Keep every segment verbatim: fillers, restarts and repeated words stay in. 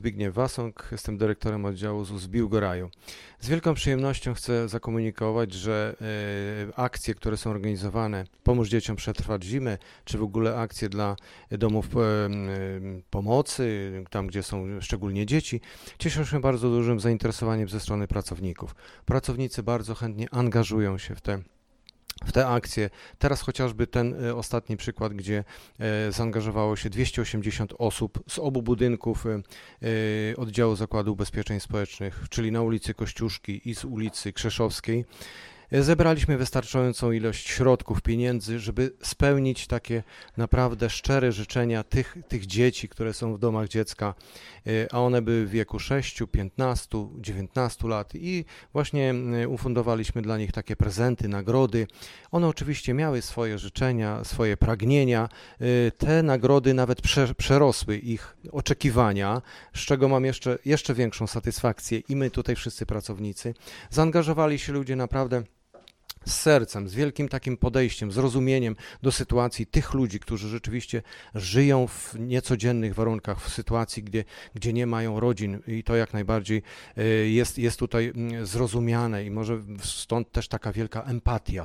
Zbigniew Wasąg, jestem dyrektorem oddziału Z U S w Biłgoraju. Z wielką przyjemnością chcę zakomunikować, że e, akcje, które są organizowane, Pomóż dzieciom przetrwać zimę, czy w ogóle akcje dla domów e, e, pomocy, tam gdzie są szczególnie dzieci, cieszą się bardzo dużym zainteresowaniem ze strony pracowników. Pracownicy bardzo chętnie angażują się w te w te akcje. Teraz chociażby ten e, ostatni przykład, gdzie e, zaangażowało się dwieście osiemdziesiąt osób z obu budynków e, oddziału Zakładu Ubezpieczeń Społecznych, czyli na ulicy Kościuszki i z ulicy Krzeszowskiej. Zebraliśmy wystarczającą ilość środków, pieniędzy, żeby spełnić takie naprawdę szczere życzenia tych, tych dzieci, które są w domach dziecka, a one były w wieku sześciu, piętnastu, dziewiętnastu lat i właśnie ufundowaliśmy dla nich takie prezenty, nagrody. One oczywiście miały swoje życzenia, swoje pragnienia. Te nagrody nawet prze, przerosły ich oczekiwania, z czego mam jeszcze, jeszcze większą satysfakcję i my tutaj wszyscy pracownicy. Zaangażowali się ludzie naprawdę z sercem, z wielkim takim podejściem, zrozumieniem do sytuacji tych ludzi, którzy rzeczywiście żyją w niecodziennych warunkach, w sytuacji, gdzie, gdzie nie mają rodzin i to jak najbardziej jest, jest tutaj zrozumiane i może stąd też taka wielka empatia.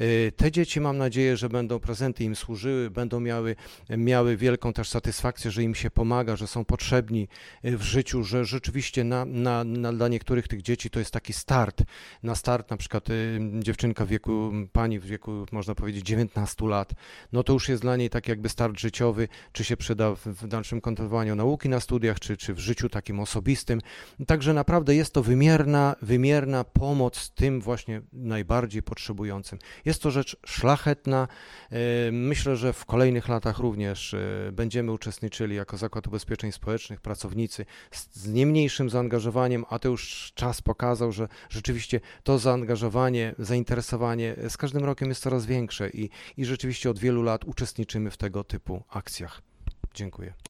Te dzieci, mam nadzieję, że będą prezenty im służyły, będą miały, miały wielką też satysfakcję, że im się pomaga, że są potrzebni w życiu, że rzeczywiście na, na, na, dla niektórych tych dzieci to jest taki start, na start na przykład dziewczynka w wieku, pani w wieku, można powiedzieć, dziewiętnastu lat, no to już jest dla niej tak jakby start życiowy, czy się przyda w, w dalszym kontynuowaniu nauki na studiach, czy, czy w życiu takim osobistym. Także naprawdę jest to wymierna, wymierna pomoc tym właśnie najbardziej potrzebującym. Jest to rzecz szlachetna. Myślę, że w kolejnych latach również będziemy uczestniczyli jako Zakład Ubezpieczeń Społecznych, pracownicy z, z nie mniejszym zaangażowaniem, a to już czas pokazał, że rzeczywiście to zaangażowanie, zainteresowanie z każdym rokiem jest coraz większe i, i rzeczywiście od wielu lat uczestniczymy w tego typu akcjach. Dziękuję.